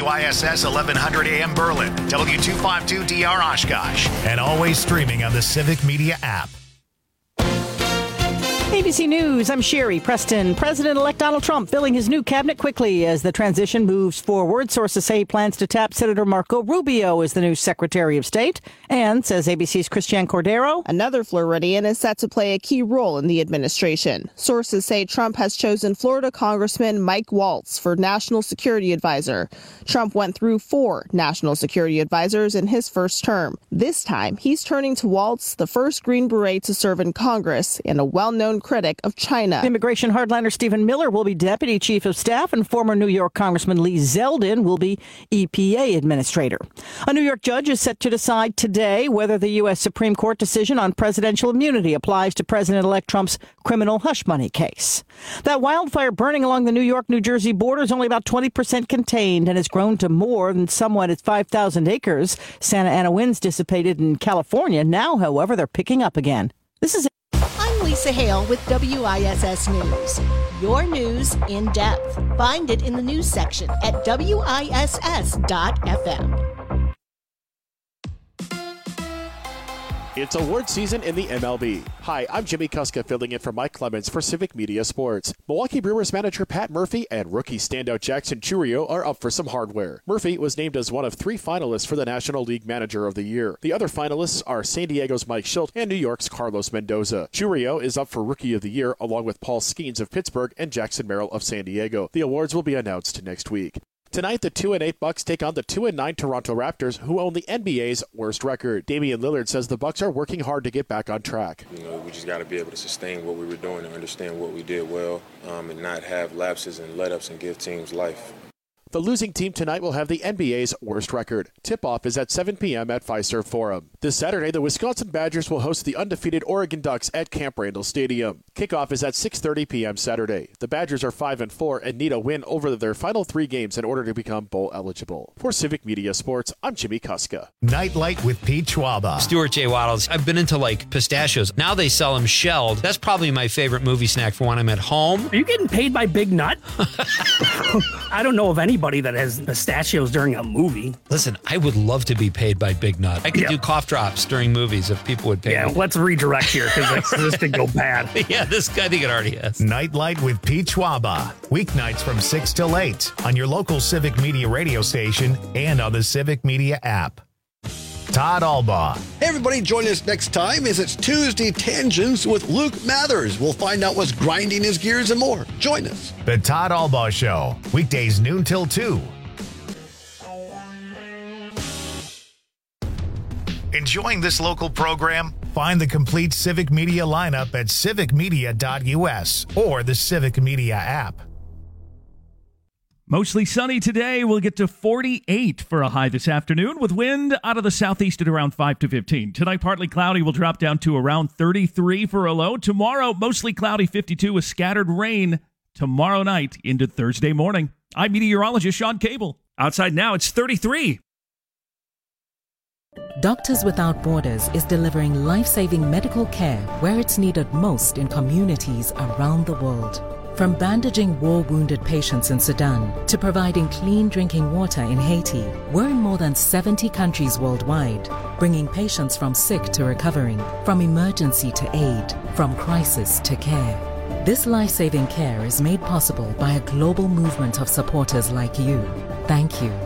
WISS 1100 AM Berlin, W252DR Oshkosh, and always streaming on the Civic Media app. ABC News, I'm Sherry Preston. President-elect Donald Trump filling his new cabinet quickly as the transition moves forward. Sources say he plans to tap Senator Marco Rubio as the new Secretary of State. And, says ABC's Christiane Cordero, another Floridian is set to play a key role in the administration. Sources say Trump has chosen Florida Congressman Mike Waltz for National Security Advisor. Trump went through 4 national security advisors in his first term. This time, he's turning to Waltz, the first Green Beret to serve in Congress and a well-known critic of China. Immigration hardliner Stephen Miller will be Deputy Chief of Staff, and former New York Congressman Lee Zeldin will be EPA Administrator. A New York judge is set to decide today whether the U.S. Supreme Court decision on presidential immunity applies to President-elect Trump's criminal hush money case. That wildfire burning along the New York-New Jersey border is only about 20% contained and has grown to more than somewhat at 5,000 acres. Santa Ana winds dissipated in California. Now, however, they're picking up again. This is I'm Lisa Hale with WISS News. Your news in depth. Find it in the news section at WISS.FM. It's award season in the MLB. Hi, I'm Jimmy Kuska filling in for Mike Clemens for Civic Media Sports. Milwaukee Brewers manager Pat Murphy and rookie standout Jackson Chourio are up for some hardware. Murphy was named as one of 3 finalists for the National League Manager of the Year. The other finalists are San Diego's Mike Schilt and New York's Carlos Mendoza. Chourio is up for Rookie of the Year along with Paul Skeens of Pittsburgh and Jackson Merrill of San Diego. The awards will be announced next week. Tonight, the 2-8 Bucks take on the 2-9 Toronto Raptors, who own the NBA's worst record. Damian Lillard says the Bucks are working hard to get back on track. We just got to be able to sustain what we were doing and understand what we did well, and not have lapses and let-ups and give teams life. The losing team tonight will have the NBA's worst record. Tip-off is at 7 p.m. at Fiserv Forum. This Saturday, the Wisconsin Badgers will host the undefeated Oregon Ducks at Camp Randall Stadium. Kickoff is at 6:30 p.m. Saturday. The Badgers are 5-4 and need a win over their final 3 games in order to become bowl eligible. For Civic Media Sports, I'm Jimmy Kuska. Nightlight with Pete Schwaba. Stuart J. Waddles. I've been into pistachios. Now they sell them shelled. That's probably my favorite movie snack for when I'm at home. Are you getting paid by Big Nut? I don't know of anybody that has pistachios during a movie. Listen, I would love to be paid by Big Nut. I could do cough drops during movies if people would pay me. Let's redirect here because this could go bad. Yeah, this guy, I think it already has. Nightlight with Pete Schwaba. Weeknights from 6 till 8 on your local Civic Media radio station and on the Civic Media app. Todd Albaugh. Hey, everybody, join us next time as it's Tuesday Tangents with Luke Mathers. We'll find out what's grinding his gears and more. Join us. The Todd Albaugh Show, weekdays noon till 2. Enjoying this local program? Find the complete Civic Media lineup at civicmedia.us or the Civic Media app. Mostly sunny today. We'll get to 48 for a high this afternoon with wind out of the southeast at around 5 to 15. Tonight, partly cloudy. Will drop down to around 33 for a low. Tomorrow, mostly cloudy, 52 with scattered rain tomorrow night into Thursday morning. I'm meteorologist Sean Cable. Outside now, it's 33. Doctors Without Borders is delivering life-saving medical care where it's needed most in communities around the world. From bandaging war-wounded patients in Sudan to providing clean drinking water in Haiti, we're in more than 70 countries worldwide, bringing patients from sick to recovering, from emergency to aid, from crisis to care. This life-saving care is made possible by a global movement of supporters like you. Thank you.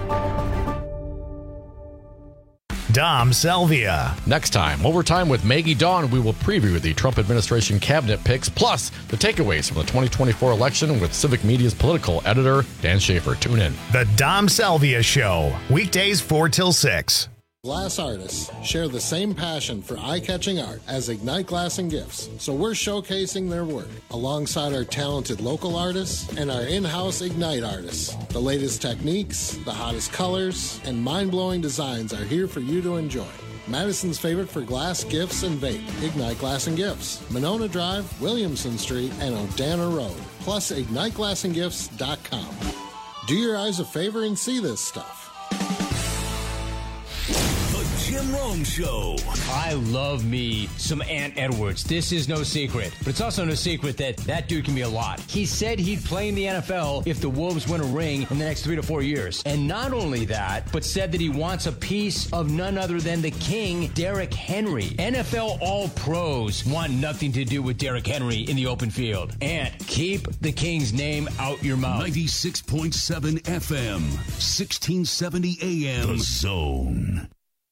Dom Selvia. Next time, Overtime with Maggie Dawn, we will preview the Trump administration cabinet picks, plus the takeaways from the 2024 election with Civic Media's political editor, Dan Schaefer. Tune in. The Dom Selvia Show, weekdays 4 till 6. Glass artists share the same passion for eye-catching art as Ignite Glass and Gifts, so we're showcasing their work alongside our talented local artists and our in-house Ignite artists. The latest techniques, the hottest colors, and mind-blowing designs are here for you to enjoy. Madison's favorite for glass, gifts, and vape, Ignite Glass and Gifts, Monona Drive, Williamson Street, and Odana Road, plus IgniteGlassandGifts.com. Do your eyes a favor and see this stuff. Jim Rome Show. I love me some Ant Edwards. This is no secret. But it's also no secret that dude can be a lot. He said he'd play in the NFL if the Wolves win a ring in the next 3 to 4 years. And not only that, but said that he wants a piece of none other than the king, Derrick Henry. NFL All-Pros want nothing to do with Derrick Henry in the open field. Ant, keep the king's name out your mouth. 96.7 FM, 1670 AM. The Zone.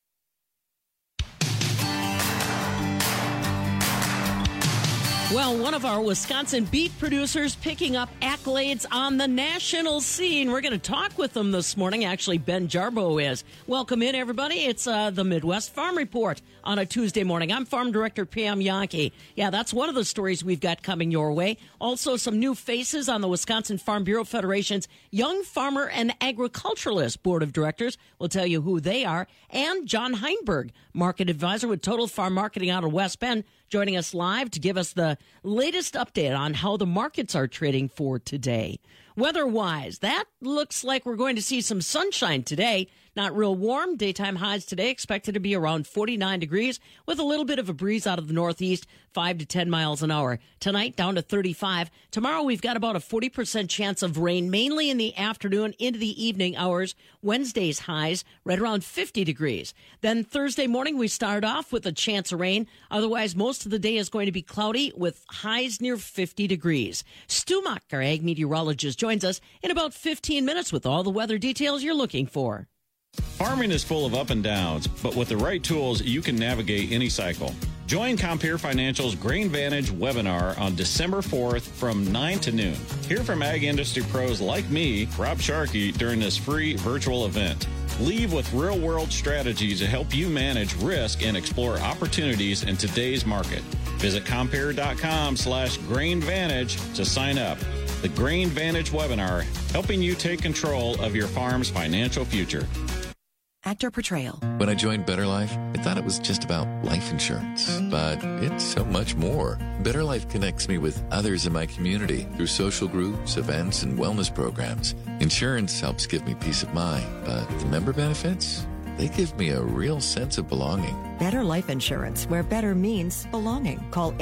Well, one of our Wisconsin beat producers picking up accolades on the national scene. We're going to talk with them this morning. Actually, Ben Jarbo is. Welcome in, everybody. It's the Midwest Farm Report on a Tuesday morning. I'm Farm Director Pam Yankee. Yeah, that's one of the stories we've got coming your way. Also, some new faces on the Wisconsin Farm Bureau Federation's Young Farmer and Agriculturalist Board of Directors. We'll tell you who they are. And John Heinberg, Market Advisor with Total Farm Marketing out of West Bend, joining us live to give us the latest update on how the markets are trading for today. Weather-wise, that looks like we're going to see some sunshine today. Not real warm. Daytime highs today expected to be around 49 degrees with a little bit of a breeze out of the northeast, 5 to 10 miles an hour. Tonight, down to 35. Tomorrow, we've got about a 40% chance of rain, mainly in the afternoon into the evening hours. Wednesday's highs right around 50 degrees. Then Thursday morning, we start off with a chance of rain. Otherwise, most of the day is going to be cloudy with highs near 50 degrees. Stu Muck, our ag meteorologist, joins us in about 15 minutes with all the weather details you're looking for. Farming is full of up and downs, but with the right tools, you can navigate any cycle. Join Compeer Financial's Grain Vantage webinar on December 4th from 9 to noon. Hear from ag industry pros like me, Rob Sharkey, during this free virtual event. Leave with real-world strategies to help you manage risk and explore opportunities in today's market. Visit Compeer.com/GrainVantage to sign up. The Grain Vantage webinar, helping you take control of your farm's financial future. Actor portrayal. When I joined Better Life, I thought it was just about life insurance, but it's so much more. Better Life connects me with others in my community through social groups, events, and wellness programs. Insurance helps give me peace of mind, but the member benefits, they give me a real sense of belonging. Better Life Insurance, where better means belonging. Call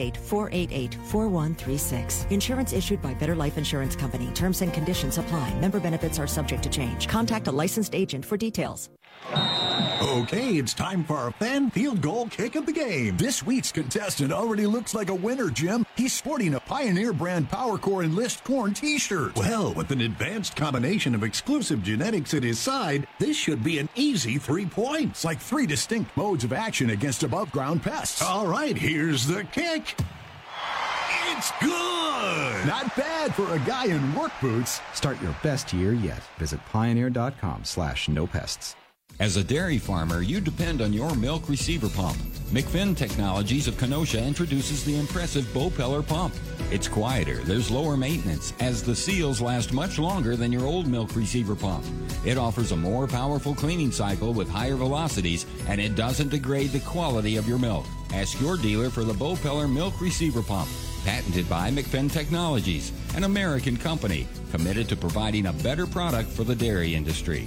888-488-4136. Insurance issued by Better Life Insurance Company. Terms and conditions apply. Member benefits are subject to change. Contact a licensed agent for details. Okay, it's time for our fan field goal kick of the game. This week's contestant already looks like a winner, Jim. He's sporting a Pioneer brand PowerCore Enlist Corn t-shirt. Well, with an advanced combination of exclusive genetics at his side, this should be an easy 3 points, like 3 distinct modes of action against above-ground pests. All right, here's the kick. It's good! Not bad for a guy in work boots. Start your best year yet. Visit pioneer.com/no-pests. As a dairy farmer, you depend on your milk receiver pump. McFinn Technologies of Kenosha introduces the impressive Bopeller pump. It's quieter, there's lower maintenance, as the seals last much longer than your old milk receiver pump. It offers a more powerful cleaning cycle with higher velocities, and it doesn't degrade the quality of your milk. Ask your dealer for the Bopeller milk receiver pump. Patented by McFinn Technologies, an American company committed to providing a better product for the dairy industry.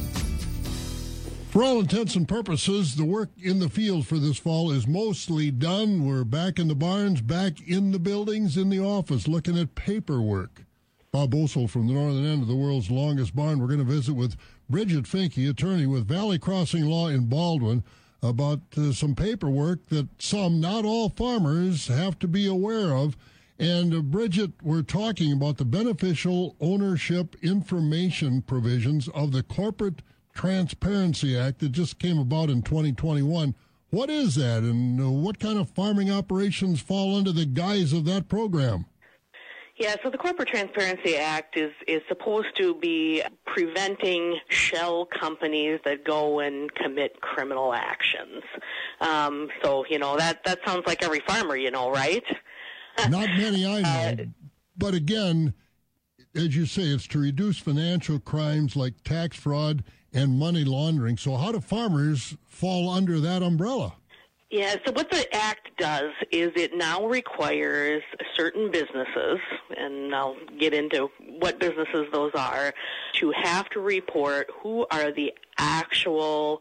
For all intents and purposes, the work in the field for this fall is mostly done. We're back in the barns, back in the buildings, in the office, looking at paperwork. Bob Osel from the northern end of the world's longest barn. We're going to visit with Bridget Finke, attorney with Valley Crossing Law in Baldwin, about some paperwork that some, not all farmers, have to be aware of. And Bridget, we're talking about the beneficial ownership information provisions of the Corporate Transparency Act that just came about in 2021. What is that, and what kind of farming operations fall under the guise of that program? Yeah, so the Corporate Transparency Act is supposed to be preventing shell companies that go and commit criminal actions. So, that sounds like every farmer, right? Not many I know. But again, as you say, it's to reduce financial crimes like tax fraud and money laundering. So how do farmers fall under that umbrella? Yeah, so what the Act does is it now requires certain businesses, and I'll get into what businesses those are, to have to report who are the actual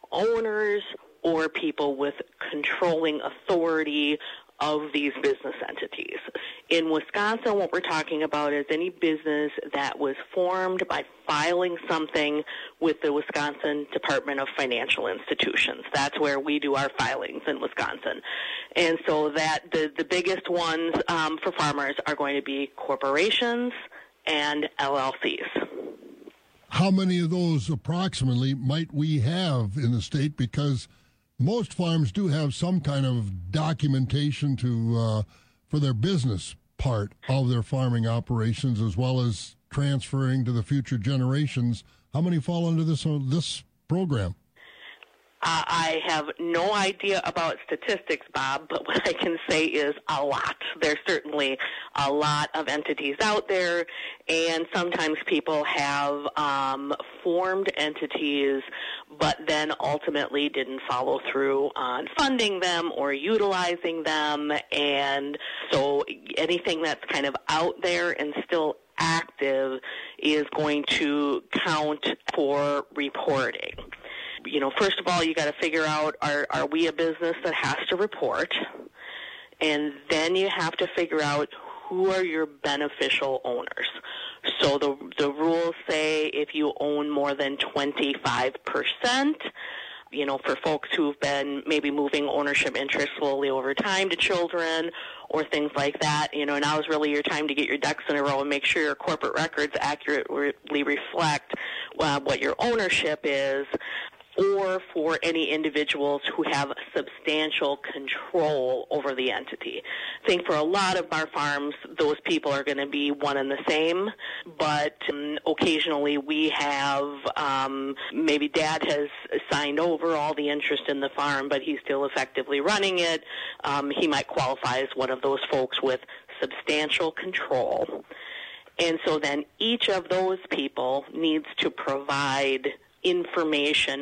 owners or people with controlling authority of these business entities. In Wisconsin, what we're talking about is any business that was formed by filing something with the Wisconsin Department of Financial Institutions. That's where we do our filings in Wisconsin. And so that the biggest ones for farmers are going to be corporations and LLCs. How many of those approximately might we have in the state? Because most farms do have some kind of documentation for their business part of their farming operations, as well as transferring to the future generations. How many fall under this program? I have no idea about statistics, Bob, but what I can say is a lot. There's certainly a lot of entities out there, and sometimes people have formed entities, but then ultimately didn't follow through on funding them or utilizing them, and so anything that's kind of out there and still active is going to count for reporting. You know, first of all, you got to figure out, are we a business that has to report? And then you have to figure out who are your beneficial owners. So the rules say if you own more than 25%, you know, for folks who've been maybe moving ownership interest slowly over time to children or things like that, you know, now is really your time to get your ducks in a row and make sure your corporate records accurately reflect what your ownership is. Or for any individuals who have substantial control over the entity. I think for a lot of our farms, those people are going to be one and the same, but occasionally we have, maybe dad has signed over all the interest in the farm, but he's still effectively running it. He might qualify as one of those folks with substantial control. And so then each of those people needs to provide information,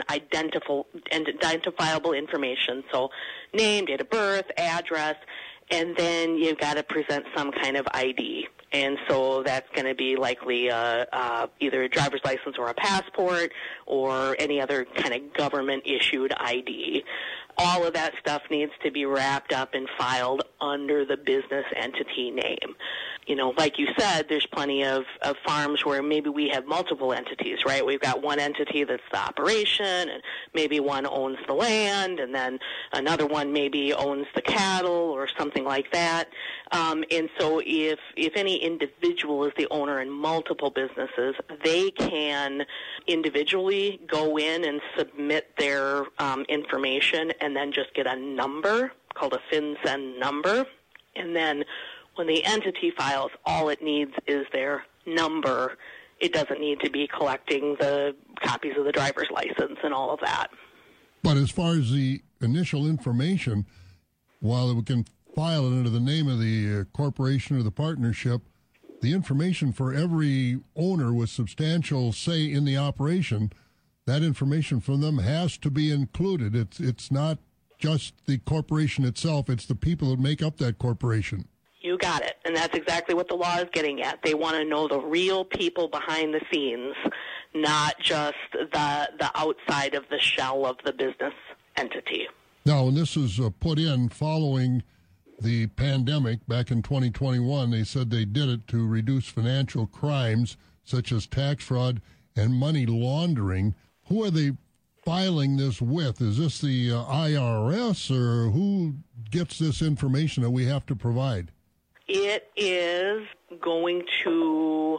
identifiable information, so name, date of birth, address, and then you've got to present some kind of ID. And so that's going to be likely either a driver's license or a passport or any other kind of government-issued ID. All of that stuff needs to be wrapped up and filed under the business entity name. You know, like you said, there's plenty of farms where maybe we have multiple entities, right? We've got one entity that's the operation, and maybe one owns the land, and then another one maybe owns the cattle or something like that. And so if any individual is the owner in multiple businesses, they can individually go in and submit their information and then just get a number called a FinCEN number. And then when the entity files, all it needs is their number. It doesn't need to be collecting the copies of the driver's license and all of that. But as far as the initial information, while we can file it under the name of the corporation or the partnership, the information for every owner with substantial say in the operation, that information from them has to be included. It's not just the corporation itself, it's the people that make up that corporation. You got it. And that's exactly what the law is getting at. They want to know the real people behind the scenes, not just the outside of the shell of the business entity. Now, when this was put in following the pandemic back in 2021, they said they did it to reduce financial crimes such as tax fraud and money laundering. Who are they filing this with? Is this the IRS, or who gets this information that we have to provide? It is going to,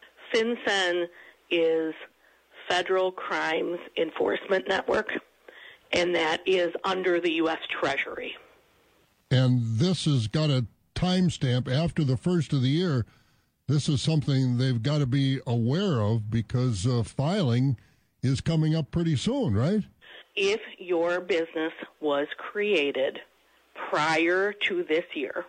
FinCEN is Federal Crimes Enforcement Network, and that is under the U.S. Treasury. And this has got a timestamp after the first of the year. This is something they've got to be aware of because filing is coming up pretty soon, right? If your business was created prior to this year,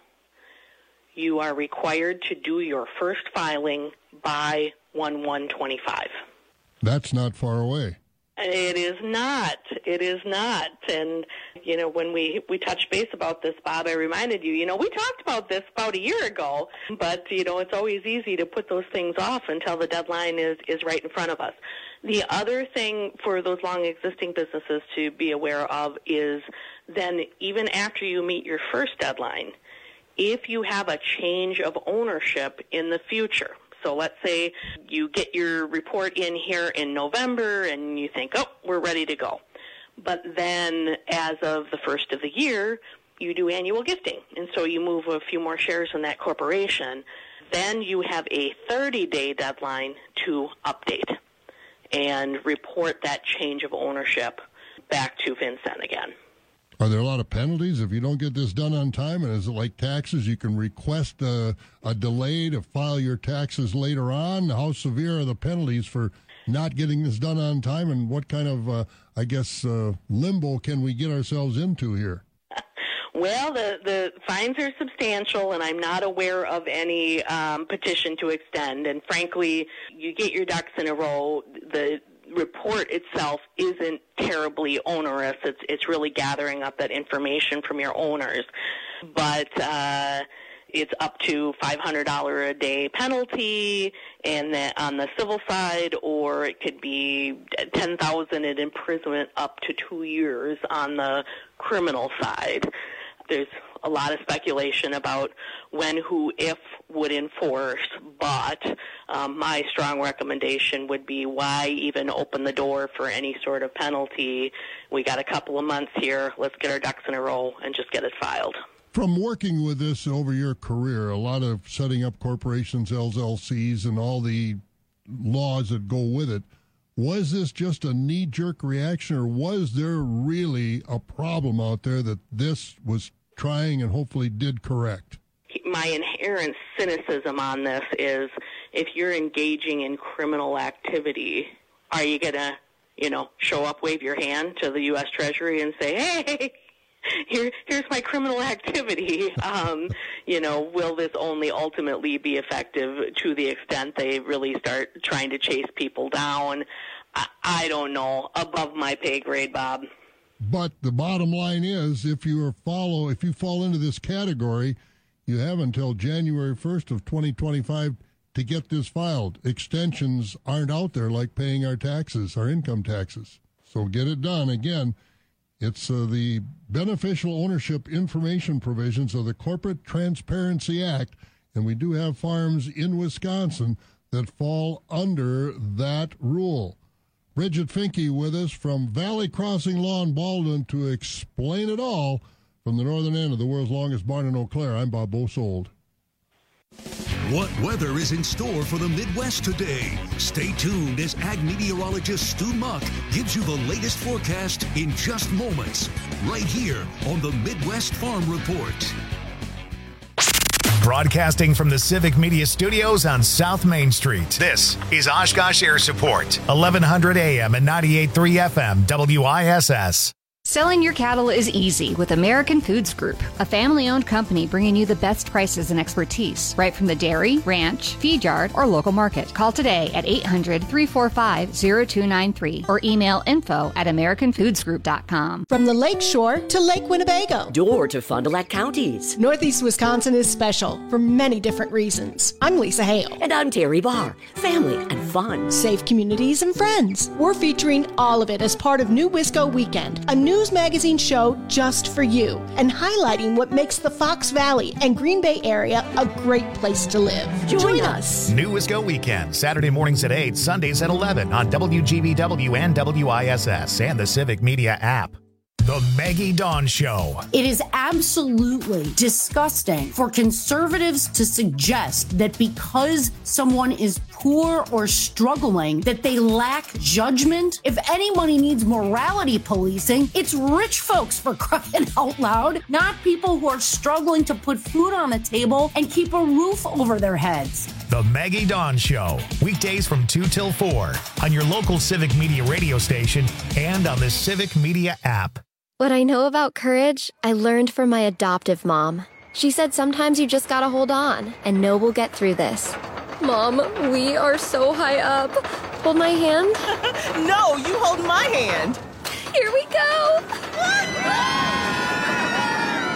you are required to do your first filing by 1/1/25. That's not far away. It is not. It is not. And, you know, when we touched base about this, Bob, I reminded you, we talked about this about a year ago, but, it's always easy to put those things off until the deadline is right in front of us. The other thing for those long existing businesses to be aware of is then even after you meet your first deadline, if you have a change of ownership in the future. So let's say you get your report in here in November and you think, oh, we're ready to go. But then as of the first of the year, you do annual gifting. And so you move a few more shares in that corporation. Then you have a 30-day deadline to update and report that change of ownership back to FinCEN again. Are there a lot of penalties if you don't get this done on time? And is it like taxes? You can request a delay to file your taxes later on. How severe are the penalties for not getting this done on time? And what kind of, limbo can we get ourselves into here? Well, the fines are substantial, and I'm not aware of any petition to extend. And frankly, you get your ducks in a row. The report itself isn't terribly onerous. It's really gathering up that information from your owners. But it's up to $500 a day penalty, and then on the civil side, or it could be $10,000 in imprisonment up to 2 years on the criminal side. There's a lot of speculation about when, who, if would enforce, but my strong recommendation would be why even open the door for any sort of penalty? We got a couple of months here. Let's get our ducks in a row and just get it filed. From working with this over your career, a lot of setting up corporations, LLCs, and all the laws that go with it, was this just a knee-jerk reaction, or was there really a problem out there that this was trying and hopefully did correct? My inherent cynicism on this is, if you're engaging in criminal activity, are you going to, show up, wave your hand to the U.S. Treasury and say, hey, here's my criminal activity? Will this only ultimately be effective to the extent they really start trying to chase people down? I don't know. Above my pay grade, Bob. But the bottom line is, if you fall into this category, you have until January 1st of 2025 to get this filed. Extensions aren't out there like paying our taxes, our income taxes. So get it done. Again, it's the Beneficial Ownership Information Provisions of the Corporate Transparency Act, and we do have farms in Wisconsin that fall under that rule. Bridget Finke with us from Valley Crossing Law in Baldwin to explain it all from the northern end of the world's longest barn in Eau Claire. I'm Bob Bosold. What weather is in store for the Midwest today? Stay tuned as ag meteorologist Stu Muck gives you the latest forecast in just moments, right here on the Midwest Farm Report. Broadcasting from the Civic Media Studios on South Main Street, this is Oshkosh Air Support, 1100 AM and 98.3 FM, WISS. Selling your cattle is easy with American Foods Group, a family-owned company bringing you the best prices and expertise right from the dairy, ranch, feed yard, or local market. Call today at 800-345-0293 or email info@americanfoodsgroup.com. From the Lake Shore to Lake Winnebago. Door to Fond du Lac counties. Northeast Wisconsin is special for many different reasons. I'm Lisa Hale. And I'm Terry Barr. Family and fun. Safe communities and friends. We're featuring all of it as part of New Wisco Weekend, a news magazine show just for you, and highlighting what makes the Fox Valley and Green Bay area a great place to live. Join us. New Wisco Weekend, Saturday mornings at 8, Sundays at 11 on WGBW and WISS and the Civic Media app. The Maggie Dawn Show. It is absolutely disgusting for conservatives to suggest that because someone is poor or struggling, that they lack judgment. If anybody needs morality policing, it's rich folks, for crying out loud, not people who are struggling to put food on the table and keep a roof over their heads. The Maggie Dawn Show, weekdays from 2 till 4 on your local Civic Media radio station and on the Civic Media app. What I know about courage, I learned from my adoptive mom. She said sometimes you just gotta hold on and know we'll get through this. Mom, we are so high up. Hold my hand. No, you hold my hand. Here we go.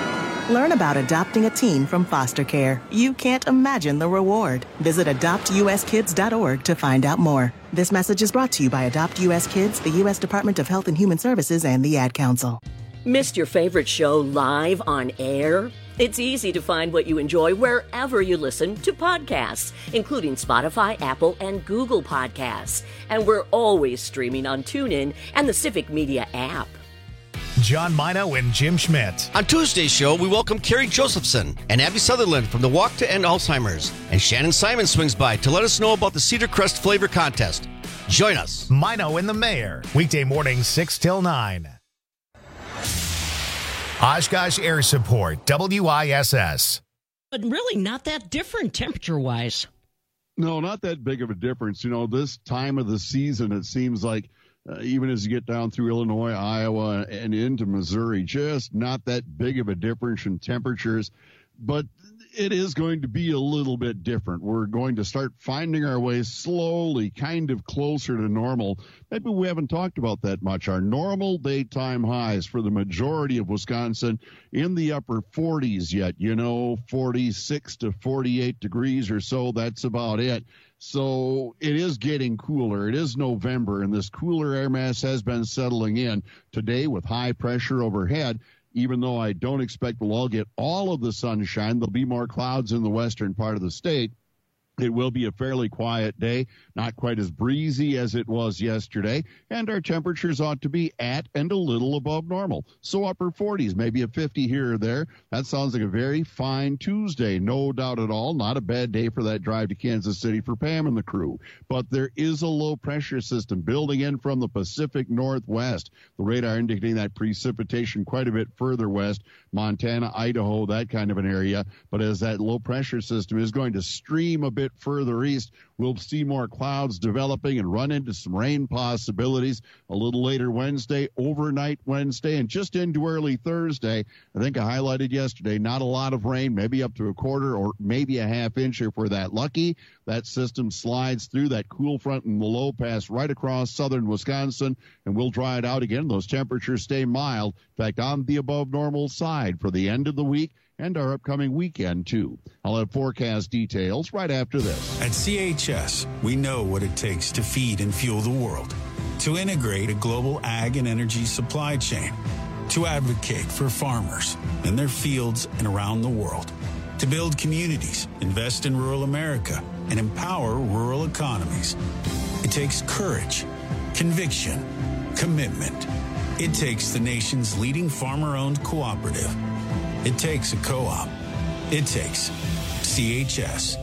Learn about adopting a teen from foster care. You can't imagine the reward. Visit adoptuskids.org to find out more. This message is brought to you by Adopt U.S. Kids, the U.S. Department of Health and Human Services, and the Ad Council. Missed your favorite show live on air? It's easy to find what you enjoy wherever you listen to podcasts, including Spotify, Apple, and Google Podcasts. And we're always streaming on TuneIn and the Civic Media app. John Mino and Jim Schmidt. On Tuesday's show, we welcome Carrie Josephson and Abby Sutherland from the Walk to End Alzheimer's. And Shannon Simon swings by to let us know about the Cedar Crest Flavor Contest. Join us. Mino and the Mayor. Weekday mornings 6 till 9. Oshkosh Air Support, WISS. But really not that different temperature-wise. No, not that big of a difference. You know, this time of the season, it seems like even as you get down through Illinois, Iowa, and into Missouri, just not that big of a difference in temperatures. But it is going to be a little bit different. We're going to start finding our way slowly, kind of closer to normal. Maybe we haven't talked about that much. Our normal daytime highs for the majority of Wisconsin in the upper 40s yet, 46 to 48 degrees or so. That's about it. So it is getting cooler. It is November, and this cooler air mass has been settling in today with high pressure overhead. Even though I don't expect we'll all get all of the sunshine, there'll be more clouds in the western part of the state. It will be a fairly quiet day, not quite as breezy as it was yesterday, and our temperatures ought to be at and a little above normal. So upper 40s, maybe a 50 here or there. That sounds like a very fine Tuesday, no doubt at all. Not a bad day for that drive to Kansas City for Pam and the crew. But there is a low pressure system building in from the Pacific Northwest. The radar indicating that precipitation quite a bit further west, Montana, Idaho, that kind of an area. But as that low pressure system is going to stream a bit further east, we'll see more clouds developing and run into some rain possibilities a little later Wednesday, overnight Wednesday, and just into early Thursday. I think I highlighted yesterday, not a lot of rain, maybe up to a quarter or maybe a half inch if we're that lucky. That system slides through that cool front and the low pass right across southern Wisconsin, and we'll dry it out again. Those temperatures stay mild. In fact, on the above normal side for the end of the week and our upcoming weekend, too. I'll have forecast details right after this. At CHS, we know what it takes to feed and fuel the world, to integrate a global ag and energy supply chain, to advocate for farmers in their fields and around the world, to build communities, invest in rural America, and empower rural economies. It takes courage, conviction, commitment. It takes the nation's leading farmer-owned cooperative. It takes a co-op. It takes CHS.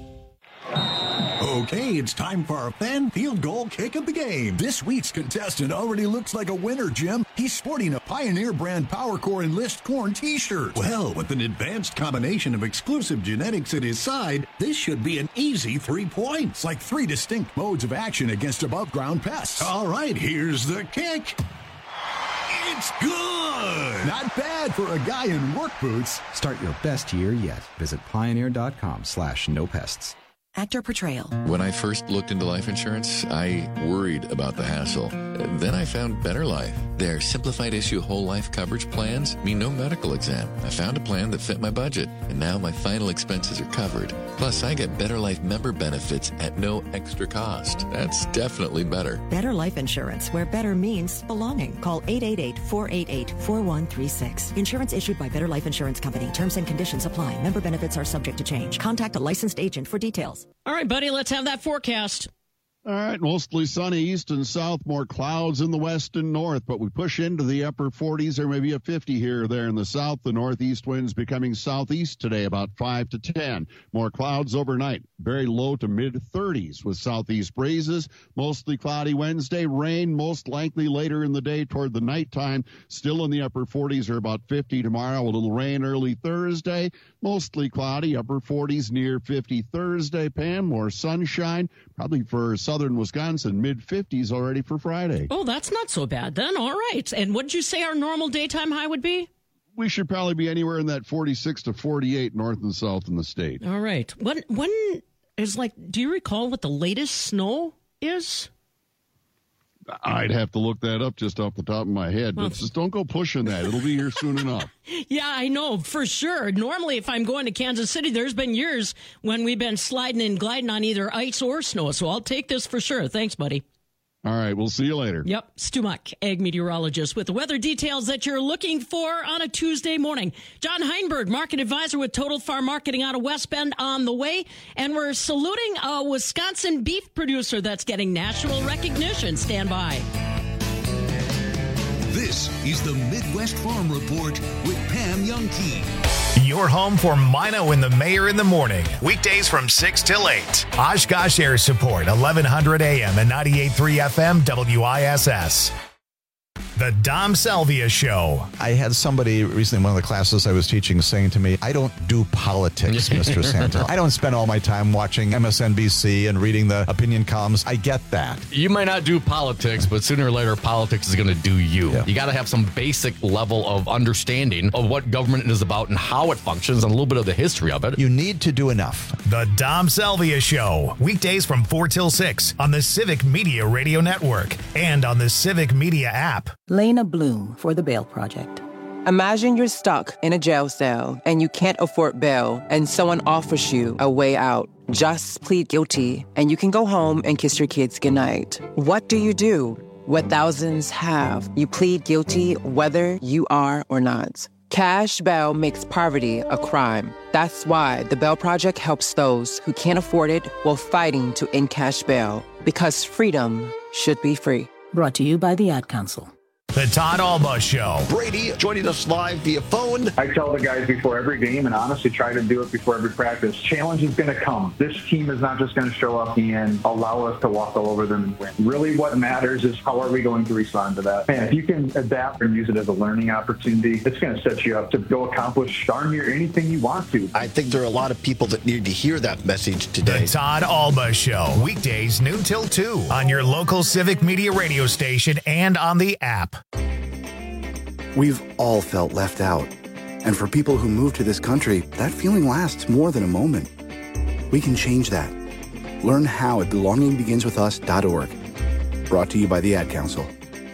Okay, it's time for our fan field goal kick of the game. This week's contestant already looks like a winner, Jim. He's sporting a Pioneer brand PowerCore Enlist Corn t-shirt. Well, with an advanced combination of exclusive genetics at his side, this should be an easy 3 points, like 3 distinct modes of action against above ground pests. All right, here's the kick. It's good! Not bad for a guy in work boots. Start your best year yet. Visit pioneer.com/no-pests. Actor portrayal. When I first looked into life insurance, I worried about the hassle. Then I found Better Life. Their simplified issue whole life coverage plans mean no medical exam. I found a plan that fit my budget, and now my final expenses are covered. Plus, I get Better Life member benefits at no extra cost. That's definitely better. Better Life Insurance, where better means belonging. Call 888-488-4136. Insurance issued by Better Life Insurance Company. Terms and conditions apply. Member benefits are subject to change. Contact a licensed agent for details. All right, buddy, let's have that forecast. All right, mostly sunny east and south, more clouds in the west and north, but we push into the upper 40s or maybe a 50 here or there in the south. The northeast winds becoming southeast today, about 5 to 10. More clouds overnight, very low to mid-30s with southeast breezes. Mostly cloudy Wednesday, rain most likely later in the day toward the nighttime. Still in the upper 40s or about 50 tomorrow. A little rain early Thursday. Mostly cloudy, upper 40s near 50 Thursday. Pam, more sunshine, probably for southern Wisconsin, mid-50s already for Friday. Oh, that's not so bad then. All right. And what did you say our normal daytime high would be? We should probably be anywhere in that 46 to 48 north and south in the state. All right. When is do you recall what the latest snow is? I'd have to look that up just off the top of my head, but just don't go pushing that. It'll be here soon enough. Yeah, I know, for sure. Normally, if I'm going to Kansas City, there's been years when we've been sliding and gliding on either ice or snow, so I'll take this for sure. Thanks, buddy. All right, we'll see you later. Yep, Stu Muck, ag meteorologist, with the weather details that you're looking for on a Tuesday morning. John Heinberg, market advisor with Total Farm Marketing out of West Bend, on the way. And we're saluting a Wisconsin beef producer that's getting national recognition. Stand by. This is the Midwest Farm Report with Pam Youngkey. Your home for Mino and the Mayor in the morning. Weekdays from 6 till 8. Oshkosh Air Support, 1100 AM and 98.3 FM WISS. The Dom Salvia Show. I had somebody recently in one of the classes I was teaching saying to me, I don't do politics, Mr. Santel. I don't spend all my time watching MSNBC and reading the opinion columns. I get that. You might not do politics, but sooner or later, politics is going to do you. Yeah. You got to have some basic level of understanding of what government is about and how it functions and a little bit of the history of it. You need to do enough. The Dom Salvia Show. Weekdays from 4 till 6 on the Civic Media Radio Network and on the Civic Media app. Lena Bloom for the Bail Project. Imagine you're stuck in a jail cell and you can't afford bail and someone offers you a way out. Just plead guilty and you can go home and kiss your kids goodnight. What do you do? What thousands have. You plead guilty whether you are or not. Cash bail makes poverty a crime. That's why the Bail Project helps those who can't afford it while fighting to end cash bail. Because freedom should be free. Brought to you by the Ad Council. The Todd Alba Show. Brady joining us live via phone. I tell the guys before every game, and honestly try to do it before every practice, challenge is going to come. This team is not just going to show up and allow us to walk all over them and win. Really what matters is how are we going to respond to that. And if you can adapt and use it as a learning opportunity, it's going to set you up to go accomplish darn near anything you want to. I think there are a lot of people that need to hear that message today. The Todd Alba Show. Weekdays noon till 2 on your local Civic Media radio station and on the app. We've all felt left out. And for people who move to this country, that feeling lasts more than a moment. We can change that. Learn how at belongingbeginswithus.org. Brought to you by the Ad Council.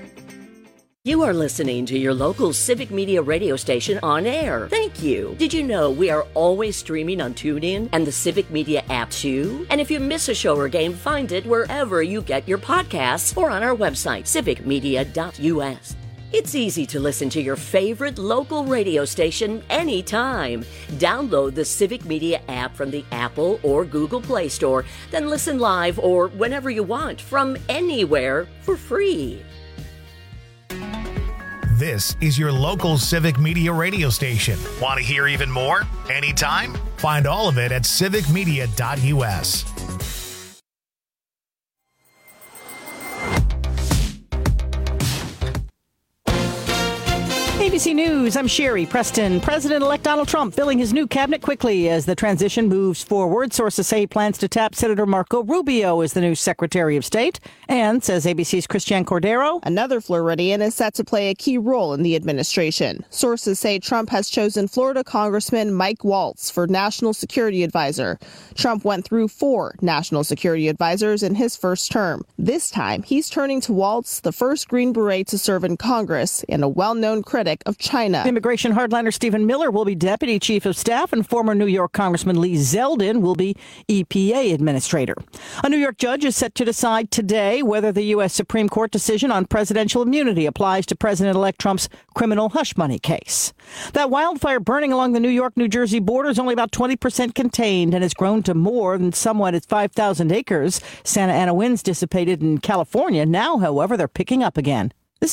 You are listening to your local Civic Media radio station on air. Thank you. Did you know we are always streaming on TuneIn and the Civic Media app too? And if you miss a show or game, find it wherever you get your podcasts or on our website, civicmedia.us. It's easy to listen to your favorite local radio station anytime. Download the Civic Media app from the Apple or Google Play Store, then listen live or whenever you want from anywhere for free. This is your local Civic Media radio station. Want to hear even more? Anytime? Find all of it at civicmedia.us. ABC News, I'm Sherry Preston. President-elect Donald Trump filling his new cabinet quickly as the transition moves forward. Sources say he plans to tap Senator Marco Rubio as the new Secretary of State. And, says ABC's Christian Cordero, another Floridian is set to play a key role in the administration. Sources say Trump has chosen Florida Congressman Mike Waltz for National Security Advisor. Trump went through 4 National Security Advisors in his first term. This time, he's turning to Waltz, the first Green Beret to serve in Congress and a well-known critic of China. Immigration hardliner Stephen Miller will be Deputy Chief of Staff, and former New York Congressman Lee Zeldin will be EPA Administrator. A New York judge is set to decide today whether the U.S. Supreme Court decision on presidential immunity applies to President-elect Trump's criminal hush money case. That wildfire burning along the New York-New Jersey border is only about 20% contained and has grown to more than somewhat at 5,000 acres. Santa Ana winds dissipated in California. Now, however, they're picking up again.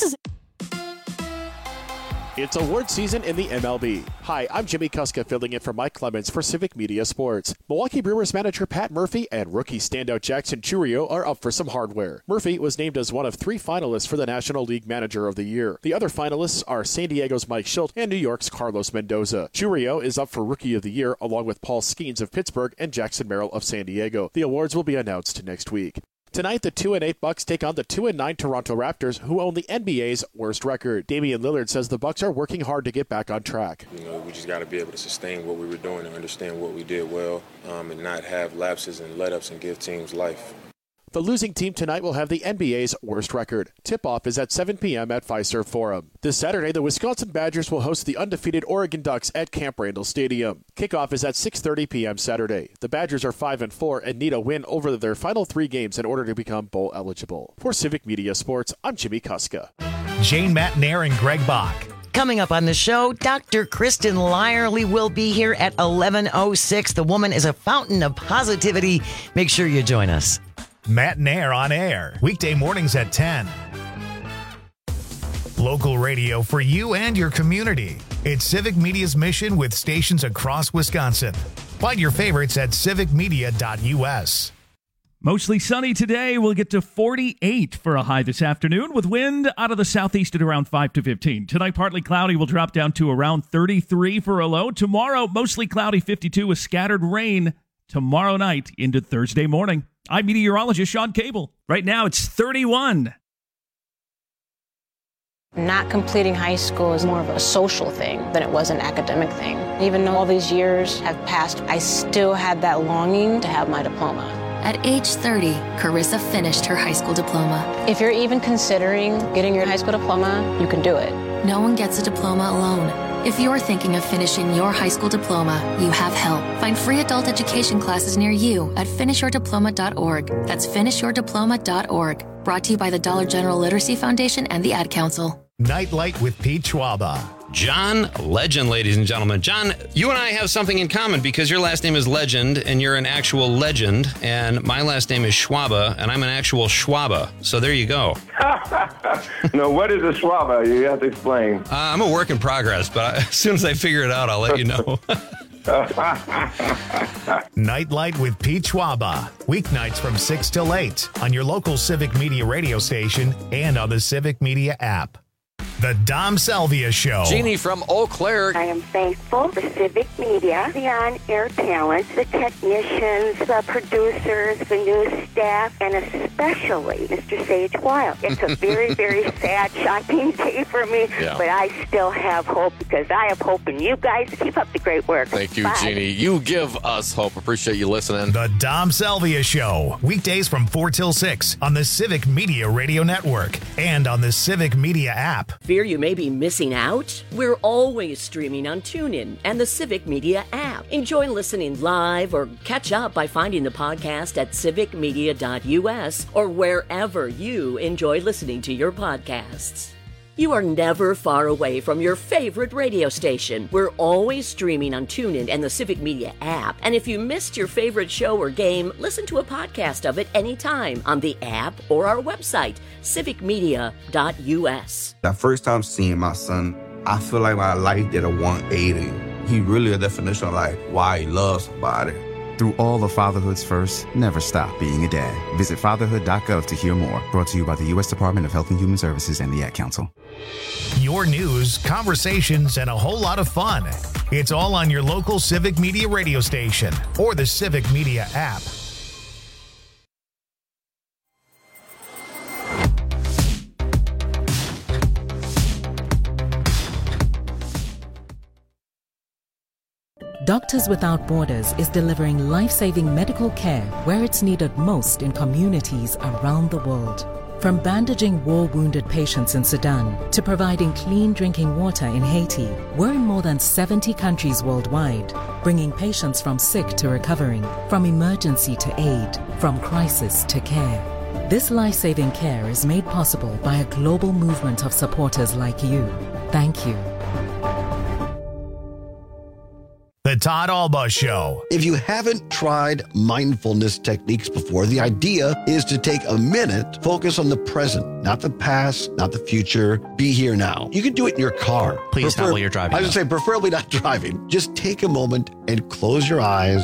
It's award season in the MLB. Hi, I'm Jimmy Kuska filling in for Mike Clemens for Civic Media Sports. Milwaukee Brewers manager Pat Murphy and rookie standout Jackson Chourio are up for some hardware. Murphy was named as one of 3 finalists for the National League Manager of the Year. The other finalists are San Diego's Mike Schilt and New York's Carlos Mendoza. Chourio is up for Rookie of the Year along with Paul Skeens of Pittsburgh and Jackson Merrill of San Diego. The awards will be announced next week. Tonight, the 2-8 Bucks take on the 2-9 Toronto Raptors, who own the NBA's worst record. Damian Lillard says the Bucks are working hard to get back on track. We just got to be able to sustain what we were doing and understand what we did well, and not have lapses and let-ups and give teams life. The losing team tonight will have the NBA's worst record. Tip-off is at 7 p.m. at Fiserv Forum. This Saturday, the Wisconsin Badgers will host the undefeated Oregon Ducks at Camp Randall Stadium. Kickoff is at 6:30 p.m. Saturday. The Badgers are 5-4 and need a win over their final 3 games in order to become bowl eligible. For Civic Media Sports, I'm Jimmy Kuska. Jane Matnair and Greg Bach. Coming up on the show, Dr. Kristen Lyerly will be here at 11:06. The woman is a fountain of positivity. Make sure you join us. Matnair on air, weekday mornings at 10. Local radio for you and your community. It's Civic Media's mission with stations across Wisconsin. Find your favorites at civicmedia.us. Mostly sunny today. We'll get to 48 for a high this afternoon with wind out of the southeast at around 5 to 15. Tonight, partly cloudy. Will drop down to around 33 for a low. Tomorrow, mostly cloudy, 52 with scattered rain tomorrow night into Thursday morning. I'm meteorologist Sean Cable. Right now, it's 31. Not completing high school is more of a social thing than it was an academic thing. Even though all these years have passed, I still had that longing to have my diploma. At age 30, Carissa finished her high school diploma. If you're even considering getting your high school diploma, you can do it. No one gets a diploma alone. If you're thinking of finishing your high school diploma, you have help. Find free adult education classes near you at finishyourdiploma.org. That's finishyourdiploma.org. Brought to you by the Dollar General Literacy Foundation and the Ad Council. Nightlight with Pete Schwaba. John Legend, ladies and gentlemen. John, you and I have something in common because your last name is Legend and you're an actual legend, and my last name is Schwaba and I'm an actual Schwaba. So there you go. No, what is a Schwaba? You have to explain. I'm a work in progress, but as soon as I figure it out, I'll let you know. Nightlight with Pete Schwaba. Weeknights from 6 till 8 on your local Civic Media radio station and on the Civic Media app. The Dom Salvia Show. Jeannie from Eau Claire. I am thankful for Civic Media, the on-air talent, the technicians, the producers, the news staff, and especially Mr. Sage Wild. It's a very, very sad, shocking day for me, but I still have hope because I have hope in you guys. Keep up the great work. Thank you, Bye. Jeannie. You give us hope. Appreciate you listening. The Dom Salvia Show. Weekdays from 4 till 6 on the Civic Media Radio Network and on the Civic Media app. Fear you may be missing out? We're always streaming on TuneIn and the Civic Media app. Enjoy listening live or catch up by finding the podcast at civicmedia.us or wherever you enjoy listening to your podcasts. You are never far away from your favorite radio station. We're always streaming on TuneIn and the Civic Media app. And if you missed your favorite show or game, listen to a podcast of it anytime on the app or our website, civicmedia.us. That first time seeing my son, I feel like my life did a 180. He really a definition of like why he loves somebody. Through all of fatherhood's first, never stop being a dad. Visit fatherhood.gov to hear more. Brought to you by the U.S. Department of Health and Human Services and the Ad Council. Your news, conversations, and a whole lot of fun. It's all on your local Civic Media radio station or the Civic Media app. Doctors Without Borders is delivering life-saving medical care where it's needed most in communities around the world. From bandaging war-wounded patients in Sudan to providing clean drinking water in Haiti, we're in more than 70 countries worldwide, bringing patients from sick to recovering, from emergency to aid, from crisis to care. This life-saving care is made possible by a global movement of supporters like you. Thank you. The Todd Alba Show. If you haven't tried mindfulness techniques before, the idea is to take a minute, focus on the present, not the past, not the future. Be here now. You can do it in your car. Please not while you're driving. I would say preferably not driving. Just take a moment and close your eyes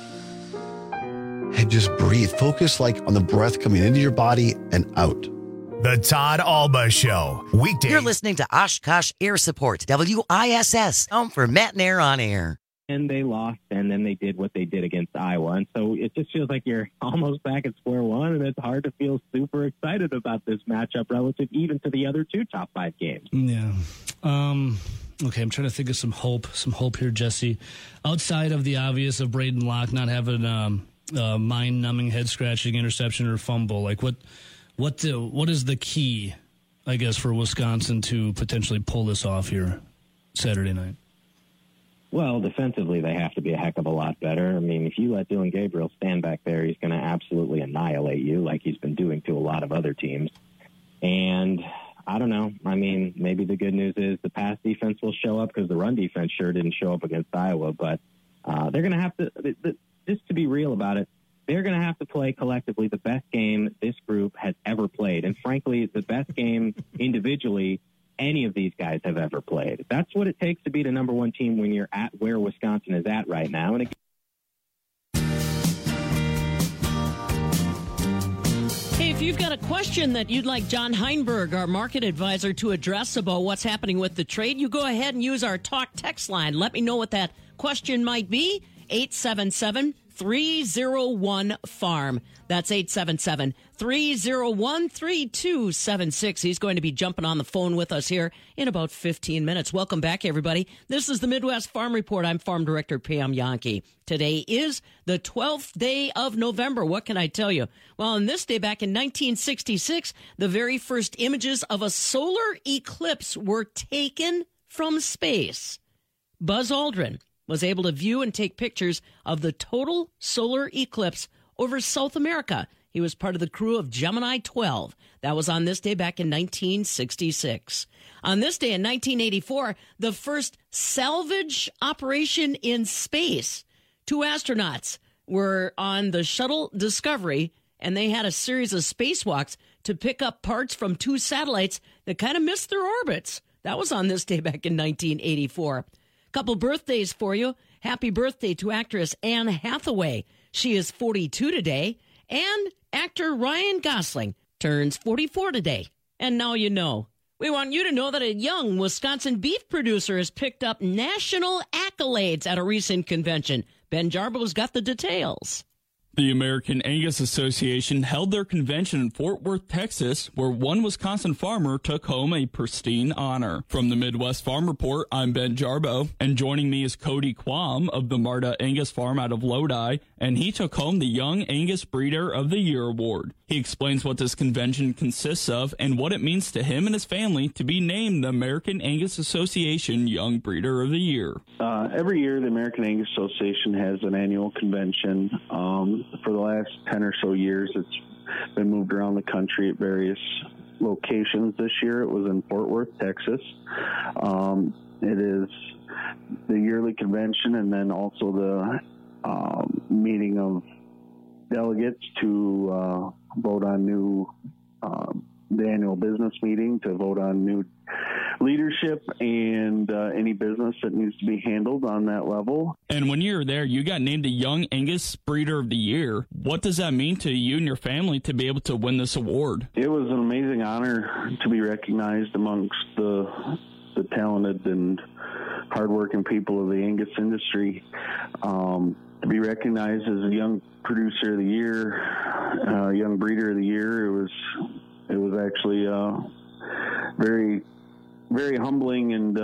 and just breathe. Focus like on the breath coming into your body and out. The Todd Alba Show. Weekdays. You're listening to Oshkosh Air Support, WISS, home for Matnair on air. And they lost, and then they did what they did against Iowa. And so it just feels like you're almost back at square one, and it's hard to feel super excited about this matchup relative even to the other two top 5 games. Yeah. Okay, I'm trying to think of some hope here, Jesse. Outside of the obvious of Braden Locke not having mind-numbing, head-scratching interception or fumble? Like, what is the key, I guess, for Wisconsin to potentially pull this off here Saturday night? Well, defensively, they have to be a heck of a lot better. I mean, if you let Dillon Gabriel stand back there, he's going to absolutely annihilate you like he's been doing to a lot of other teams. And I don't know. I mean, maybe the good news is the pass defense will show up because the run defense sure didn't show up against Iowa. But they're going to have to, just to be real about it, they're going to have to play collectively the best game this group has ever played. And frankly, the best game individually any of these guys have ever played. That's what it takes to beat a number one team when you're at where Wisconsin is at right now. And again, hey, if you've got a question that you'd like John Heinberg, our market advisor, to address about what's happening with the trade, you go ahead and use our talk text line. Let me know what that question might be. 877-301-FARM. That's 877-301-3276. He's going to be jumping on the phone with us here in about 15 minutes. Welcome back, everybody. This is the Midwest Farm Report. I'm Farm Director Pam Yankee. Today is the 12th day of November. What can I tell you? Well, on this day back in 1966, the very first images of a solar eclipse were taken from space. Buzz Aldrin was able to view and take pictures of the total solar eclipse over South America. He was part of the crew of Gemini 12. That was on this day back in 1966. On this day in 1984, the first salvage operation in space. 2 astronauts were on the shuttle Discovery, and they had a series of spacewalks to pick up parts from 2 satellites that kind of missed their orbits. That was on this day back in 1984. Couple birthdays for you. Happy birthday to actress Anne Hathaway. She is 42 today. And actor Ryan Gosling turns 44 today. And now you know. We want you to know that a young Wisconsin beef producer has picked up national accolades at a recent convention. Ben Jarbo's got the details. The American Angus Association held their convention in Fort Worth, Texas, where one Wisconsin farmer took home a pristine honor. From the Midwest Farm Report, I'm Ben Jarbo, and joining me is Cody Quam of the Marta Angus Farm out of Lodi, and he took home the Young Angus Breeder of the Year award. He explains what this convention consists of and what it means to him and his family to be named the American Angus Association Young Breeder of the Year. Every year, the American Angus Association has an annual convention. For the last 10 or so years, it's been moved around the country at various locations. This year, it was in Fort Worth, Texas. It is the yearly convention and then also the meeting of delegates to vote on new, the annual business meeting to vote on new leadership and any business that needs to be handled on that level. And when you were there, you got named the Young Angus Breeder of the Year. What does that mean to you and your family to be able to win this award? It was an amazing honor to be recognized amongst the talented and hardworking people of the Angus industry. To be recognized as a Young Producer of the Year, Young Breeder of the Year, it was actually very, very humbling and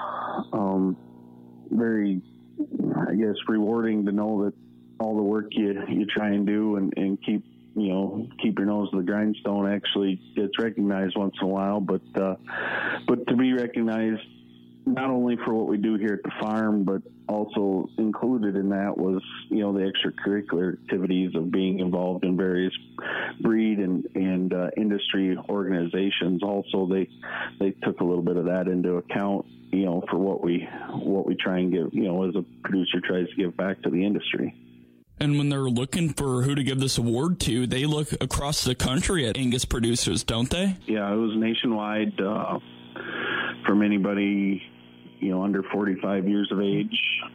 very, I guess, rewarding to know that all the work you try and do and keep your nose to the grindstone actually gets recognized once in a while. But to be recognized not only for what we do here at the farm, but also included in that was, the extracurricular activities of being involved in various breed and industry organizations. Also, they took a little bit of that into account, for what we try and give, as a producer tries to give back to the industry. And when they're looking for who to give this award to, they look across the country at Angus producers, don't they? Yeah, it was nationwide from anybody, under 45 years of age.